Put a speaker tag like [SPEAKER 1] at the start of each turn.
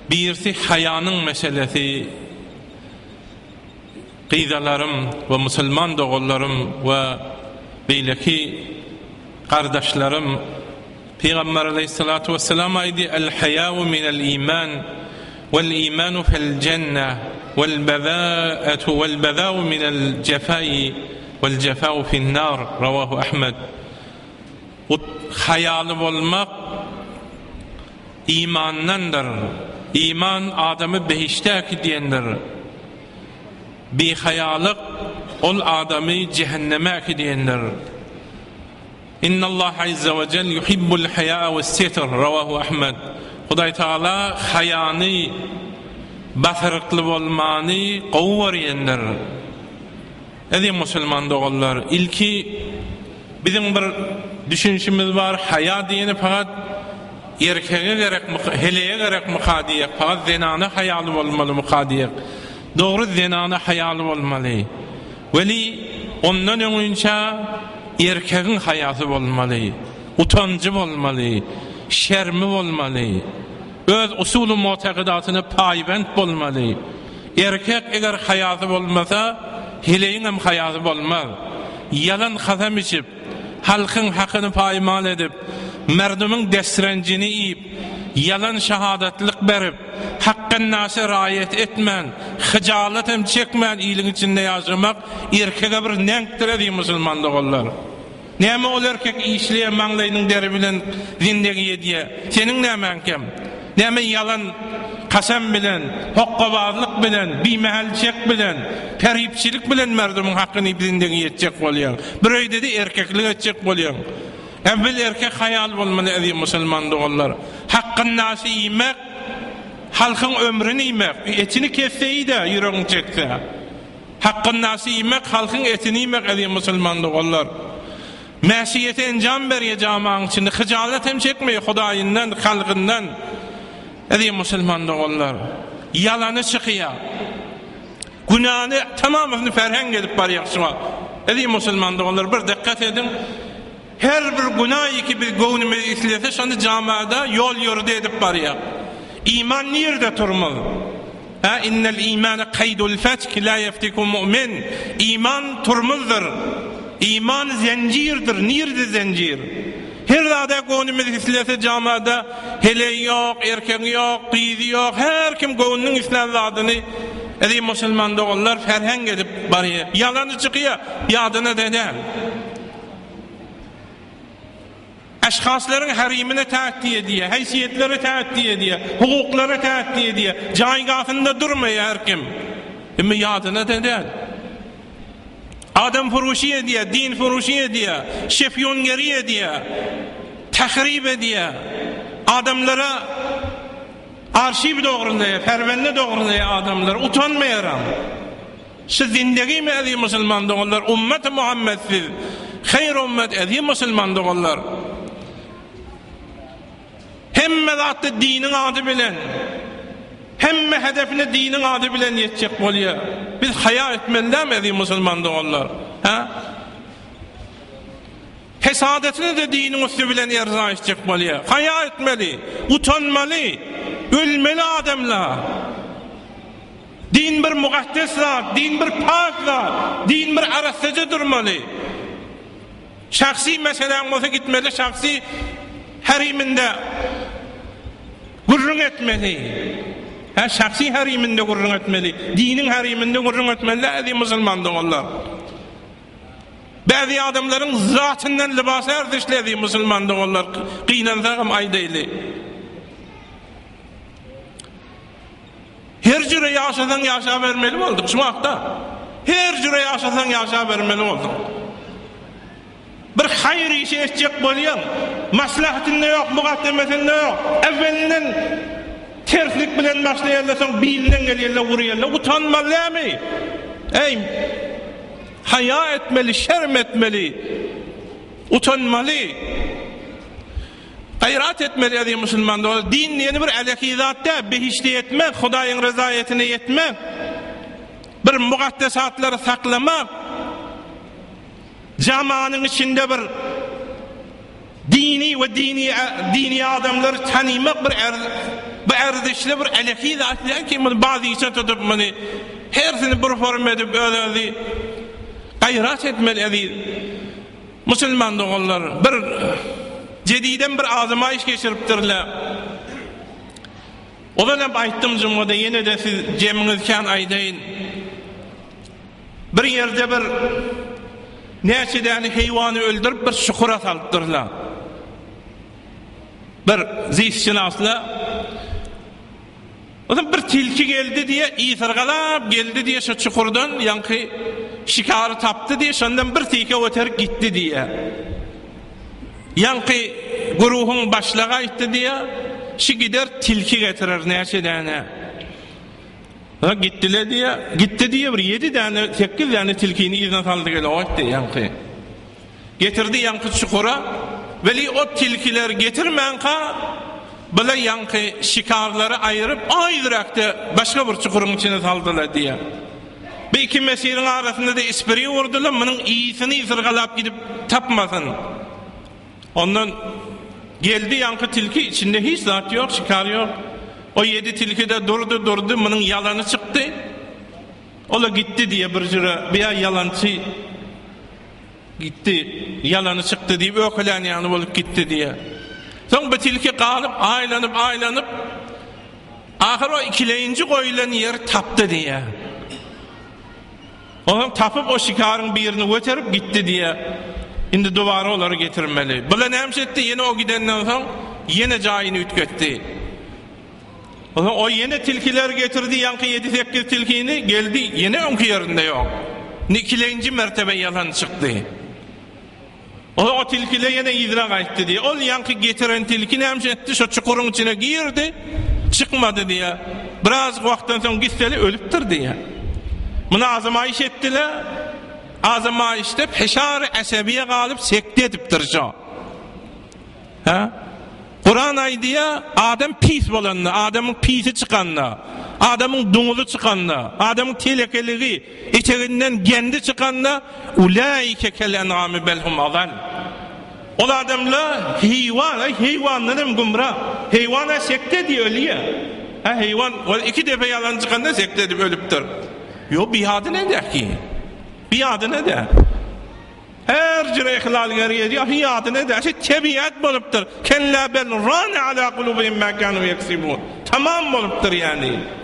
[SPEAKER 1] Birisi hayanın meselesi. Qıydalarım ve Müslüman doğullarım ve beyleki kardeşlerim, Peygamber aleyhissalatu vesselam aydi el-hayâ'u minel iman vel-imanu fel-cenne vel-bedâ'u minel cefâ'i vel-cefâ'u fin-nâr. Ravahu Ahmed. Hayalı olmak imandandır. İman adamı behişte gidiyendir. Bir hayalık ol adamı cehenneme gidiyendir. İnna Allah azze ve celle yuhibbul haya'a ve's-sitr. Ravahu Ahmed. Huday Taala hayanı batırıklı olmanı qovvariyendir. Edi Müslüman doğullar, ilki bizim bir düşünüşümüz var. Haya diyeni fakat erkeğe gerek, heleye gerek mukadiyek, fakat zenana hayalı olmalı mukadiyek. Doğru zenana hayalı olmalı. Veli ondan önce erkeğin hayatı olmalı, utancı olmalı, şermi olmalı, öz usulü mutekidatını payibend olmalı. Erkek eğer hayatı olmasa, hileyin hem hayatı olmaz. Yalan kasam içip, halkın hakkını payimal edip, merdumun desrencini iyip, yalan şahadatlık berip, hakkın nasi rayet etmen, hıcalet hem çekmen, iyiliğin içinde yaşamak, erkeğe bir nenktir edeyim Müslüman doğullar. Neyme ol erkek işleyen mağlayının deri bilen zindegi diye, senin neymen kem? Neyme yalan kasam bilen, hokkabazlık bilen, bimehalçek bilen, peripçilik bilen merdumun hakkını zindegi yetecek bolyan. Birey dedi erkeklik edecek bolyan. Evvel erkek hayal olmalı edeyim Müslüman doğullar. Hakkın nasi iyimek, halkın ömrünü iyimek, etini kesseyi de yüreğini çekse. Hakkın nasi iyimek, halkın etini iyimek edeyim Müslüman doğullar. Mesiyete encam veriye camağın içinde, hıcalet hem çekmeyi Hudayından, halkından edeyim Müslüman doğullar. Yalanı çıkıyor. Günahını tamamını ferheng edip var yakşıma. Edeyim Müslüman doğullar, bir dikkat edin. Her bir günah ki bir gönlümü islese şanı camada yol yurdu edip var ya. İman nerede turmalı? İnnel imane kaydul fetk la yeftiku mu'min. İman turmuzdur. İman zencirdir. Nerede zencir? Her dağda gönlümü islese camada hele yok, erkek yok, kıydı yok. Her kim gönlünün islen adını edeyim Müslüman doğullar ferheng edip var ya. Yalanı çıkıyor. Yadına deden. Eşkhasların harimine taatti ediyor, haysiyetleri taatti ediyor, hukukları taatti ediyor, caygafında durmuyor her kim. Ama yadına deden. Adam furuşi ediyor, din furuşi ediyor, şefyongeri ediyor, tahrib ediyor, adamlara arşiv doğruluyor, fervende doğruluyor adamlar, utanmayaram. Şu zindagi mi edeyim Müslüman doğullar, ümmet-i Muhammed'siz, hayır ümmet edeyim Müslüman doğullar. Hemme zatı dinin adı bilen, hemme hedefine dinin adı bilen yetecek bolya. Biz haya etmeliler mi edeyim Müslüman doğullar? Hesadetini de dinin üstü bilen erza edecek bolya. Haya etmeli, utanmalı, ölmeli adamlar. Din bir mukaddesler, din bir paklar, din bir arasıcı durmalı. Şahsi meselen olsa gitmeli, şahsi hariminde gurrun etmeli. Şahsi hariminde gurrun etmeli. Dinin hariminde gurrun etmeli. Edi Müslüman doğullar. Bazı adamların zatından libası erdişledi Müslüman doğullar. Qiynansağım aydaylı. Her cüre yaşasan yaşa vermeli olduk. Şu vakta. Her cüre yaşasan yaşa vermeli olduk. Bir hayır işi edecek bolyan, maslahatında yok, mukaddemesinde yok. Evvelinden terslik bilen başlayarlarsan bilinden gelirler, vuruyorlar. Utanmalı mı? Ey, haya etmeli, şerm etmeli, utanmalı, gayret etmeli edeyim Müslüman doğru. Din yeni bir alakizatta behişti etmek, Hudayın rızayetine yetmek, bir mukaddesatları saklamak, zamanın içinde bir dini ve dini adamları tanımak, bir bu erdişli bir eleki zatlar ki bazı işe tutup bunu hersini bir form edip öyle gayret etmeli. Müslüman doğullar bir cediden bir azamayiş geçiriptirler. O da aytdım cumada yine de siz cemingizken aydayın. Bir yerde bir neçeden hayvanı öldürüp bir şukura salıptırlar. Bir zihşinasla o zaman bir tilki geldi diye iyisirgalap geldi diye şu çukurdan yankı şikarı taptı diye şundan bir tilki öter gitti diye yankı guruhun başlığa gitti diye şu gider tilki getirir neçeden gittiler diye gitti diye bir 7 tane 8 tane tilkini izine saldı gele o etti yankı getirdi yankı çukura veli o tilkiler getirmenka böyle yankı şikarları ayırıp aydırakta başka bir çukurun içine saldılar diye. Bir iki mesirin arasında da espri vurdular, bunun iyisini ısırgalap gidip tapmasın. Ondan geldi yankı tilki, içinde hiç zat yok, şikar yok. O 7 tilki de durdu, bunun yalanı çıktı. O da gitti diye bir cıra, bir yalancı gitti, yalanı çıktı diye, ökülen yanı olup gitti diye. Son bu tilki kalıp, aylanıp, ahir o ikileyinci koyulan yer taptı diye. O tapıp o şikarın birini götürüp gitti diye. Şimdi duvara onları getirmeli. Bula neymiş etti, yine o gidenden sonra yine cayini ütketti. O yine tilkiler getirdi, yankı 7-8 tilkini geldi, yine onki yerinde yok. İkileyinci mertebe yalan çıktı. O tilkiler yine idrak etti diye. O yankı getiren tilki neymiş etti, şu çukurun içine girdi, çıkmadı diye. Biraz vakitten sonra gitseli ölüptür diye. Bunu azamayiş ettiler. Azamayişte peşar-ı esebiye kalıp sekte edip duracak. Kur'an aydiya adam pis bolanla, adamın pisi çıkanla, adamın dumuzu çıkanla, adamın telekeliği içerinden kendi çıkanla ulaike kel en'ami belhum azal. O adamla hayvanların gumra, hayvana sekte diye ölüyor. Hayvan 2 defa yalan çıkanda sekte edip ölüptür. Yo bir adı ne der ki? Bir adı ne der? Her cüre ihlal geriye diyor, bir adı ne der? Tebiyat boluptur. Kella bel râne alâ kulubihim mâ kânû yeksibûn. Tamam boluptur yani.